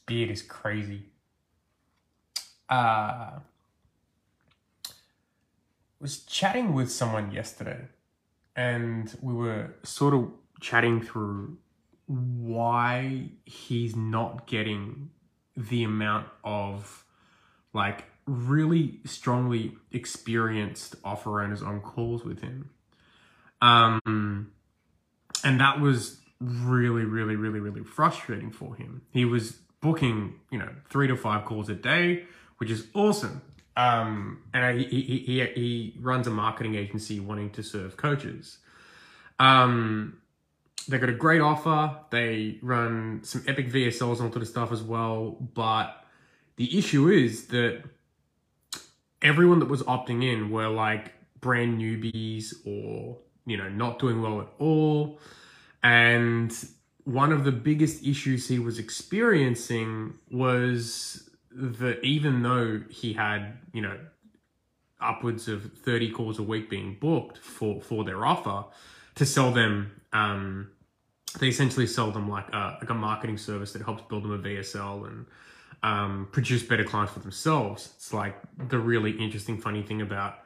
beard is crazy. Was chatting with someone yesterday, and we were sort of chatting through why he's not getting the amount of like really strongly experienced offer owners on calls with him. And that was really frustrating for him. He was booking, 3 to 5 calls a day, which is awesome. And he runs a marketing agency wanting to serve coaches. They got a great offer. They run some epic VSLs and all sort of stuff as well. But the issue is that everyone that was opting in were like brand newbies or, not doing well at all. And one of the biggest issues he was experiencing was that even though he had, upwards of 30 calls a week being booked for their offer to sell them, they essentially sell them like a marketing service that helps build them a VSL and produce better clients for themselves. It's like the really interesting, funny thing about,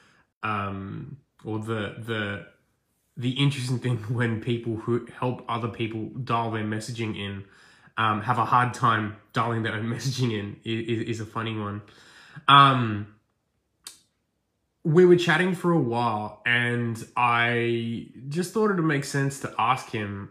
or the interesting thing when people who help other people dial their messaging in have a hard time dialing their own messaging in is a funny one. We were chatting for a while, and I just thought it would make sense to ask him,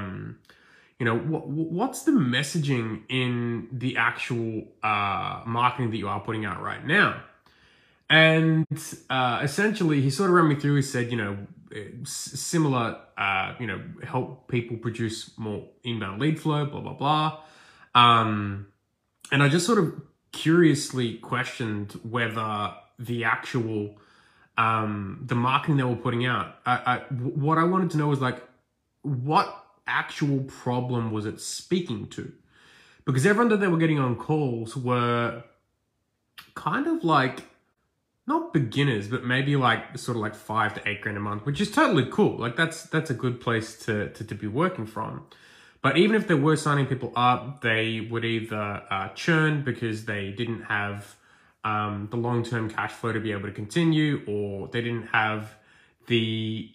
what's the messaging in the actual marketing that you are putting out right now? And essentially, he sort of ran me through. He said, similar, help people produce more inbound lead flow, blah, blah, blah. And I just sort of curiously questioned whether the actual, the marketing they were putting out, what I wanted to know was like, what actual problem was it speaking to? Because everyone that they were getting on calls were kind of like, not beginners, but maybe like sort of like $5 to $8 grand a month, which is totally cool. Like that's a good place to be working from. But even if they were signing people up, they would either churn because they didn't have the long-term cash flow to be able to continue, or they didn't have the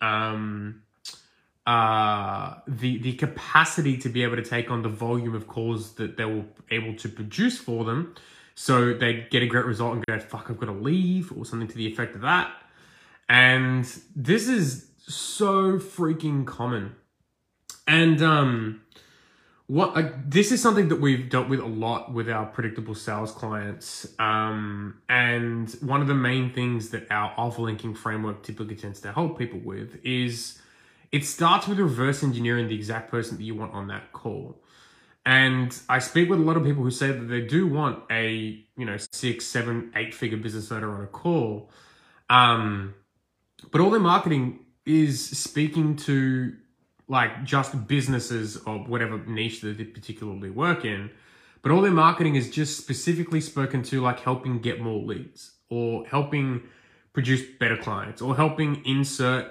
capacity to be able to take on the volume of calls that they were able to produce for them. So they'd get a great result and go, fuck, I've got to leave, or something to the effect of that. And this is so freaking common. And this is something that we've dealt with a lot with our predictable sales clients. And one of the main things that our offer linking framework typically tends to help people with is it starts with reverse engineering the exact person that you want on that call. And I speak with a lot of people who say that they do want a, 6, 7, 8-figure business owner on a call. But all their marketing is speaking to like just businesses or whatever niche that they particularly work in. But all their marketing is just specifically spoken to like helping get more leads, or helping produce better clients, or helping insert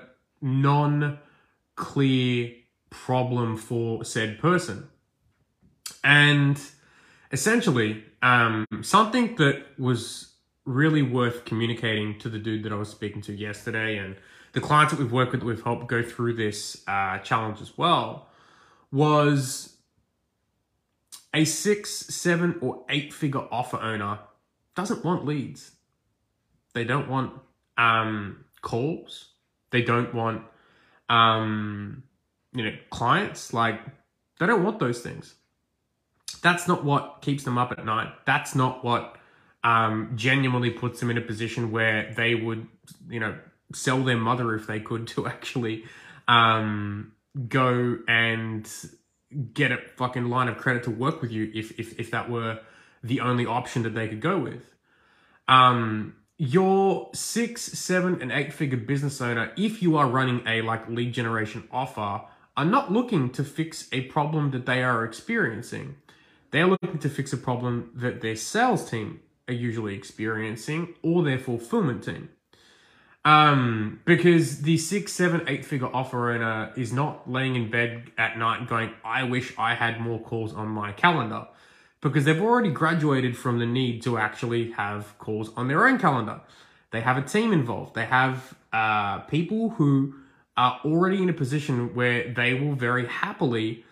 non-clear problem for said person. And essentially, something that was really worth communicating to the dude that I was speaking to yesterday, and the clients that we've worked with, we've helped go through this challenge as well, was a 6, 7, or 8-figure offer owner doesn't want leads. They don't want calls. They don't want clients. Like, they don't want those things. That's not what keeps them up at night. That's not what genuinely puts them in a position where they would, sell their mother if they could to actually go and get a fucking line of credit to work with you if that were the only option that they could go with. Your 6, 7, and 8-figure business owner, if you are running a like lead generation offer, are not looking to fix a problem that they are experiencing. They're looking to fix a problem that their sales team are usually experiencing, or their fulfillment team. Because the 6, 7, 8-figure offer owner is not laying in bed at night going, I wish I had more calls on my calendar. because they've already graduated from the need to actually have calls on their own calendar. They have a team involved. They have people who are already in a position where they will very happily,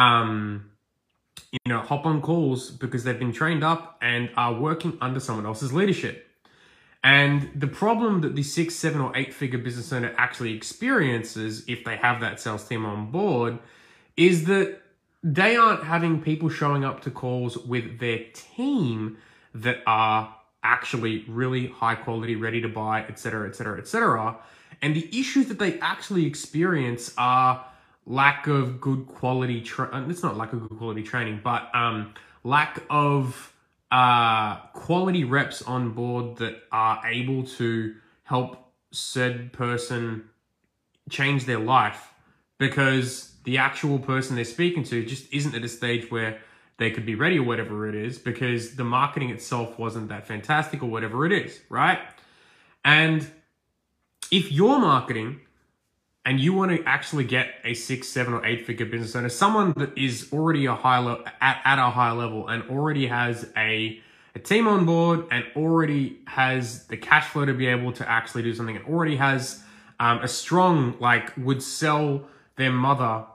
hop on calls because they've been trained up and are working under someone else's leadership. And the problem that the 6, 7, or 8-figure business owner actually experiences if they have that sales team on board is that they aren't having people showing up to calls with their team that are actually really high quality, ready to buy, etc., etc., etc. And the issues that they actually experience are lack of good quality, it's not lack of good quality training, but lack of quality reps on board that are able to help said person change their life, because the actual person they're speaking to just isn't at a stage where they could be ready or whatever it is, because the marketing itself wasn't that fantastic or whatever it is, right? And if you're marketing and you want to actually get a 6, 7, or 8-figure business owner, someone that is already at a high level and already has a team on board and already has the cash flow to be able to actually do something, and already has a strong, would sell their mother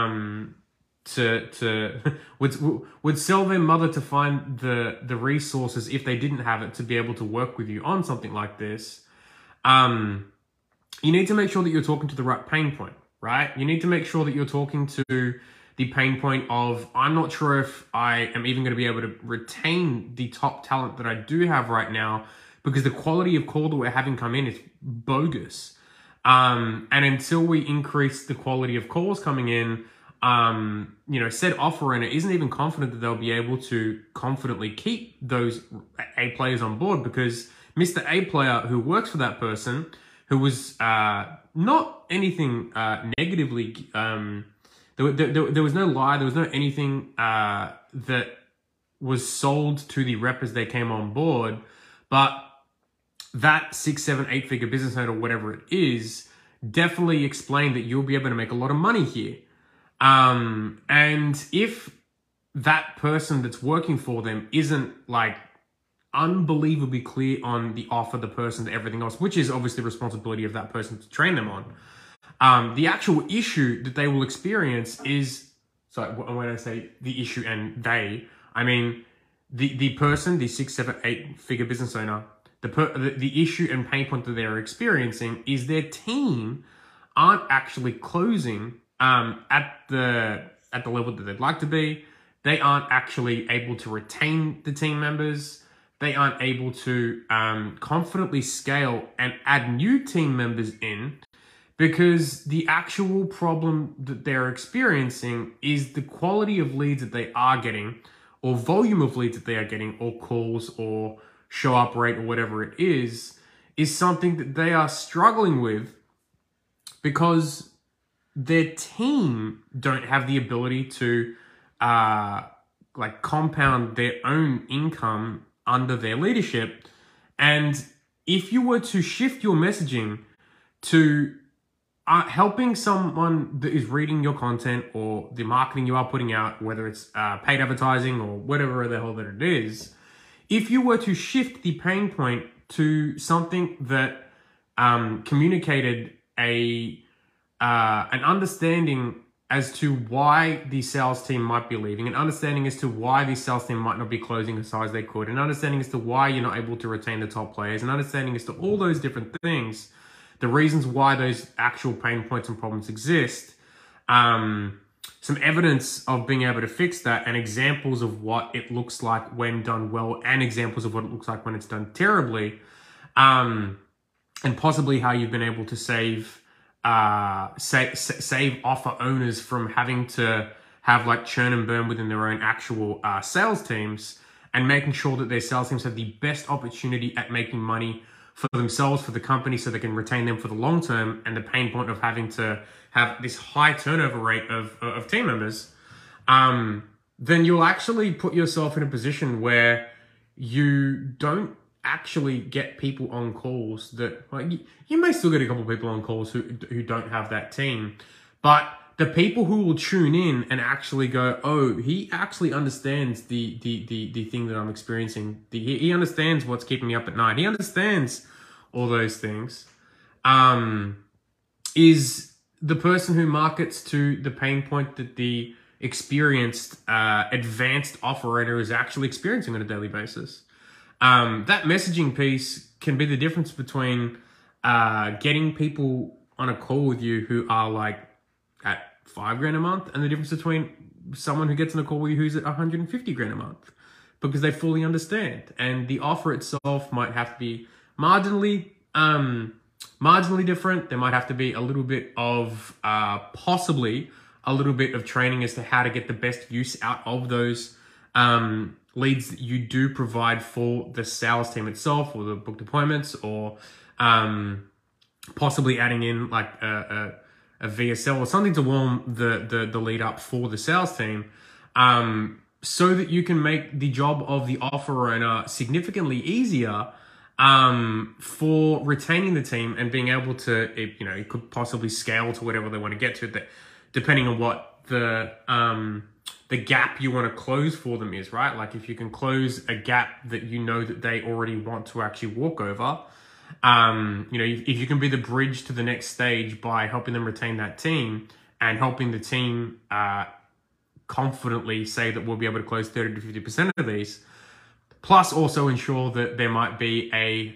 would sell their mother to find the resources if they didn't have it to be able to work with you on something like this. You need to make sure that you're talking to the right pain point, right? You need to make sure that you're talking to the pain point of, I'm not sure if I am even going to be able to retain the top talent that I do have right now, because the quality of call that we're having come in is bogus. And until we increase the quality of calls coming in, said offer owner isn't even confident that they'll be able to confidently keep those A players on board, because Mr. A player who works for that person, who was not anything negatively, there was no lie, there was no anything that was sold to the rep as they came on board, but that 6, 7, 8-figure business owner, whatever it is, definitely explained that you'll be able to make a lot of money here. And if that person that's working for them isn't unbelievably clear on the offer, the person, to everything else, which is obviously the responsibility of that person to train them on, the actual issue that they will experience is, so when I say the issue and they, I mean the person, the 6, 7, 8-figure business owner, the issue and pain point that they're experiencing is their team aren't actually closing at the level that they'd like to be. They aren't actually able to retain the team members. They aren't able to confidently scale and add new team members in, because the actual problem that they're experiencing is the quality of leads that they are getting, or volume of leads that they are getting, or calls, or show up rate, or whatever it is something that they are struggling with, because their team don't have the ability to compound their own income under their leadership. And if you were to shift your messaging to helping someone that is reading your content or the marketing you are putting out, whether it's paid advertising or whatever the hell that it is, if you were to shift the pain point to something that communicated an understanding as to why the sales team might be leaving, an understanding as to why the sales team might not be closing as high as they could, an understanding as to why you're not able to retain the top players, an understanding as to all those different things, the reasons why those actual pain points and problems exist, some evidence of being able to fix that, and examples of what it looks like when done well, and examples of what it looks like when it's done terribly, and possibly how you've been able to save offer owners from having to have churn and burn within their own actual sales teams, and making sure that their sales teams have the best opportunity at making money for themselves, for the company, so they can retain them for the long term, and the pain point of having to have this high turnover rate of team members, then you'll actually put yourself in a position where you don't actually get people on calls that, you may still get a couple of people on calls who don't have that team, but the people who will tune in and actually go, oh, he actually understands the thing that I'm experiencing. He understands what's keeping me up at night. He understands all those things. Is the person who markets to the pain point that the experienced, advanced operator is actually experiencing on a daily basis. That messaging piece can be the difference between getting people on a call with you who are like at $5,000 a month, and the difference between someone who gets on a call with you who's at $150,000 a month, because they fully understand. And the offer itself might have to be marginally different. There might have to be a little bit of possibly a little bit of training as to how to get the best use out of those leads that you do provide for the sales team itself, or the booked appointments, or possibly adding in like a VSL or something to warm the lead up for the sales team, so that you can make the job of the offer owner significantly easier for retaining the team and being able to, it could possibly scale to whatever they want to get to, that depending on what the gap you want to close for them is, right? Like if you can close a gap that you know that they already want to actually walk over, if you can be the bridge to the next stage by helping them retain that team and helping the team confidently say that we'll be able to close 30 to 50% of these, plus also ensure that there might be a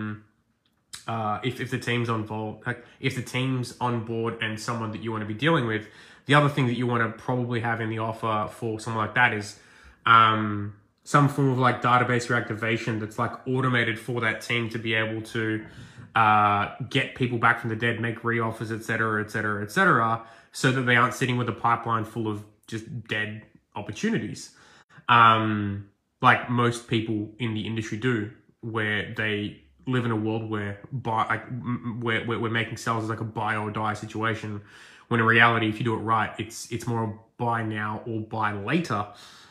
if the team's involved, like if the team's on board and someone that you want to be dealing with, the other thing that you want to probably have in the offer for someone like that is some form of like database reactivation that's like automated for that team to be able to get people back from the dead, make re-offers, et cetera, so that they aren't sitting with a pipeline full of just dead opportunities. Like most people in the industry do, where they live in a world where we're making sales as like a buy or die situation, when in reality, if you do it right, it's more a buy now or buy later,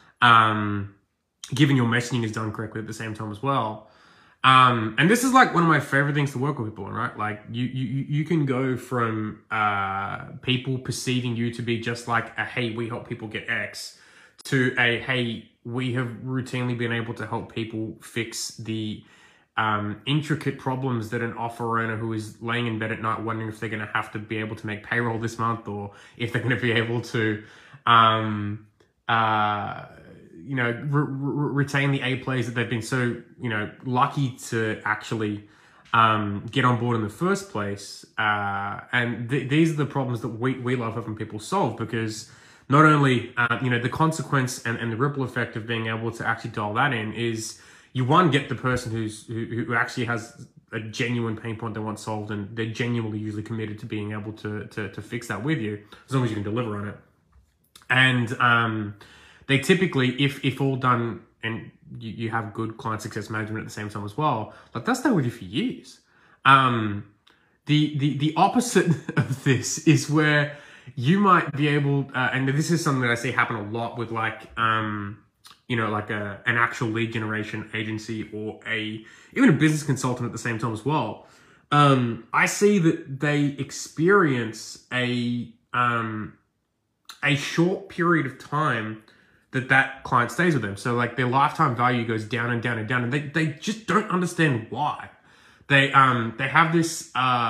given your messaging is done correctly at the same time as well. And this is like one of my favorite things to work with people on, right? Like you can go from people perceiving you to be just like a, hey, we help people get X, to a, hey, we have routinely been able to help people fix the intricate problems that an offer owner who is laying in bed at night wondering if they're going to have to be able to make payroll this month, or if they're going to be able to retain the A plays that they've been so lucky to actually get on board in the first place. And these are the problems that we love helping people solve, because not only the consequence and the ripple effect of being able to actually dial that in is, you one, get the person who actually has a genuine pain point they want solved, and they're genuinely usually committed to being able to fix that with you, as long as you can deliver on it. And they typically, if all done, and you have good client success management at the same time as well, like they'll stay with you for years. The opposite of this is where you might be able, and this is something that I see happen a lot with like, like an actual lead generation agency, or even a business consultant at the same time as well. I see that they experience a short period of time that client stays with them. So like their lifetime value goes down and down and down, and they just don't understand why. They have this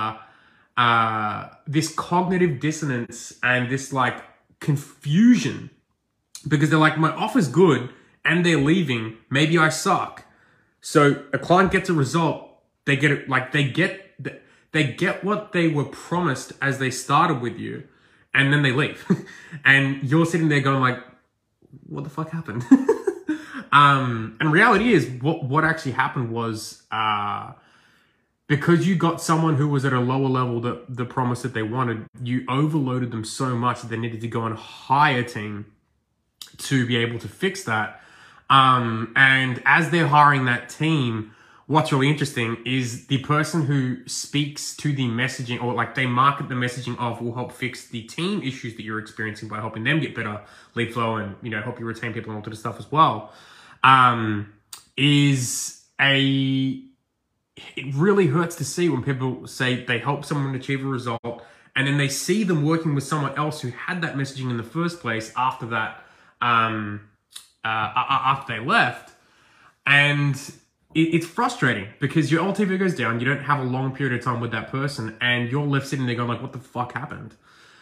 this cognitive dissonance and this like confusion, because they're like, my offer's good and they're leaving, maybe I suck. So a client gets a result, they get it, like they get what they were promised as they started with you, and then they leave. And you're sitting there going like, what the fuck happened? And reality is, what actually happened was, because you got someone who was at a lower level that the promise that they wanted, you overloaded them so much that they needed to go and hire a team to be able to fix that. And as they're hiring that team, what's really interesting is the person who speaks to the messaging, or like they market the messaging of, will help fix the team issues that you're experiencing by helping them get better lead flow and, help you retain people and all that stuff as well. It really hurts to see when people say they help someone achieve a result and then they see them working with someone else who had that messaging in the first place after that, after they left, and it's frustrating because your LTV goes down. You don't have a long period of time with that person, and you're left sitting there going like, "What the fuck happened?"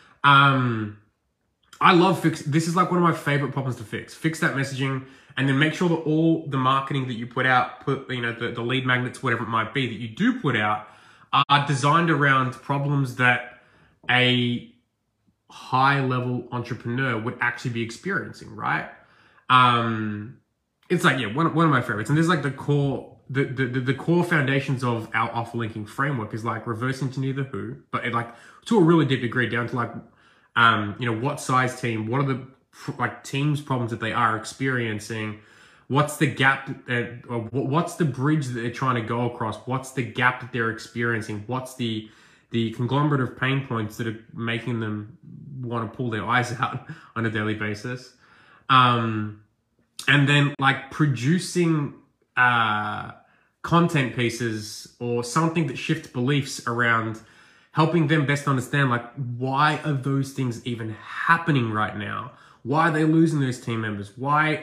I love this is like one of my favorite problems to fix. Fix that messaging, and then make sure that all the marketing that you put out, the lead magnets, whatever it might be, that you do put out, are designed around problems that a high-level entrepreneur would actually be experiencing, right? It's like, yeah, one of my favorites. And there's like the core foundations of our offer linking framework is like reverse engineer the who, but it like to a really deep degree down to like, what size team, what are the like teams problems that they are experiencing, what's the gap, or what's the bridge that they're trying to go across, what's the gap that they're experiencing, what's the conglomerate of pain points that are making them want to pull their eyes out on a daily basis. And then like producing content pieces or something that shifts beliefs around helping them best understand like why are those things even happening right now? Why are they losing those team members? Why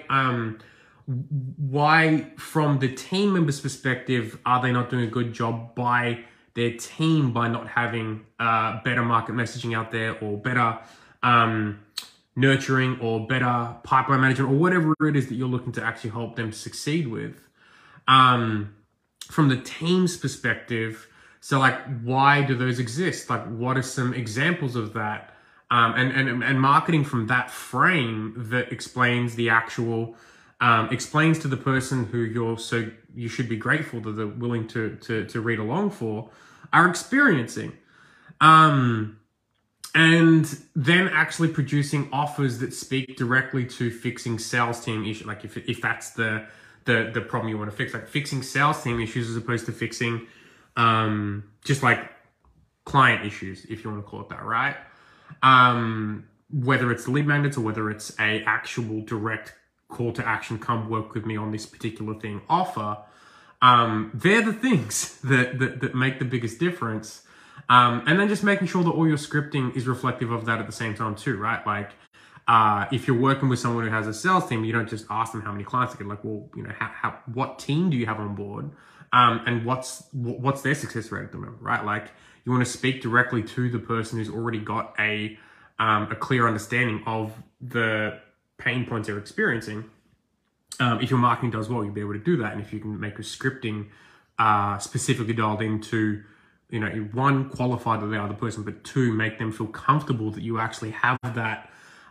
from the team members' perspective are they not doing a good job by their team by not having better market messaging out there, or better nurturing, or better pipeline management, or whatever it is that you're looking to actually help them succeed with. From the team's perspective, so like, why do those exist? Like, what are some examples of that? And marketing from that frame that explains the actual, explains to the person who you should be grateful that they're willing to read along for, are experiencing. And then actually producing offers that speak directly to fixing sales team issues. Like if that's the problem you want to fix, like fixing sales team issues as opposed to fixing just like client issues, if you want to call it that, right? Whether it's lead magnets or whether it's a actual direct call to action, come work with me on this particular thing offer, they're the things that make the biggest difference. And then just making sure that all your scripting is reflective of that at the same time too, right? Like, if you're working with someone who has a sales team, you don't just ask them how many clients they get. Like, well, what team do you have on board? And what's their success rate at the moment, right? Like, you want to speak directly to the person who's already got a clear understanding of the pain points they're experiencing. If your marketing does well, you'll be able to do that. And if you can make your scripting specifically dialed into, one, qualify that they are the person, but two, make them feel comfortable that you actually have that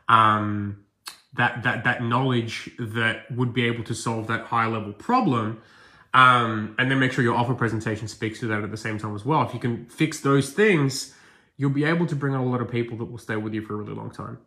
that knowledge that would be able to solve that high level problem. And then make sure your offer presentation speaks to that at the same time as well. If you can fix those things, you'll be able to bring on a lot of people that will stay with you for a really long time.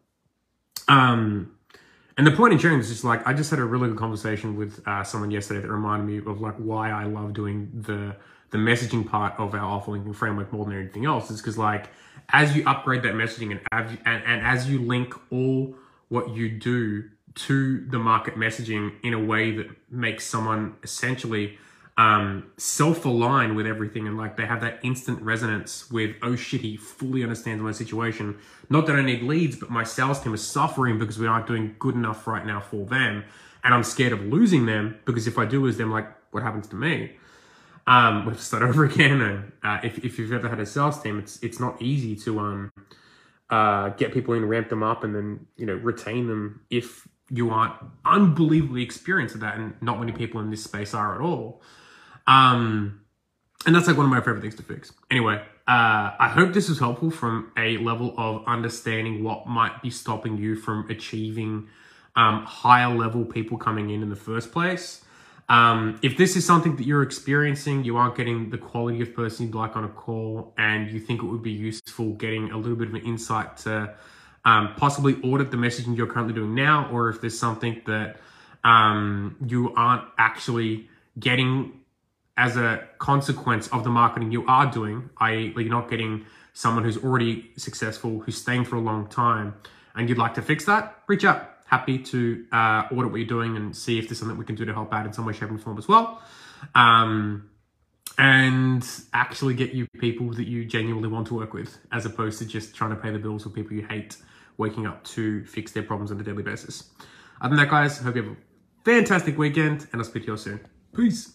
And the point in sharing is just like, I just had a really good conversation with someone yesterday that reminded me of like why I love doing the messaging part of our offer linking framework more than anything else. Is because like, as you upgrade that messaging and as you link all what you do to the market messaging in a way that makes someone essentially self-align with everything, and like they have that instant resonance with, oh shit, he fully understands my situation. Not that I need leads, but my sales team is suffering because we aren't doing good enough right now for them, and I'm scared of losing them because if I do lose them, like what happens to me? We have to start over again. And if you've ever had a sales team, it's not easy to get people in, ramp them up, and then retain them if you aren't unbelievably experienced at that, and not many people in this space are at all. And that's like one of my favorite things to fix. Anyway, I hope this was helpful from a level of understanding what might be stopping you from achieving higher level people coming in the first place. If this is something that you're experiencing, you aren't getting the quality of person you'd like on a call, and you think it would be useful getting a little bit of an insight to possibly audit the messaging you're currently doing now, or if there's something that you aren't actually getting as a consequence of the marketing you are doing, i.e. you're not getting someone who's already successful, who's staying for a long time, and you'd like to fix that, reach out. Happy to audit what you're doing and see if there's something we can do to help out in some way, shape, and form as well. and actually get you people that you genuinely want to work with, as opposed to just trying to pay the bills with people you hate waking up to fix their problems on a daily basis. Other than that, guys, I hope you have a fantastic weekend, and I'll speak to you all soon. Peace.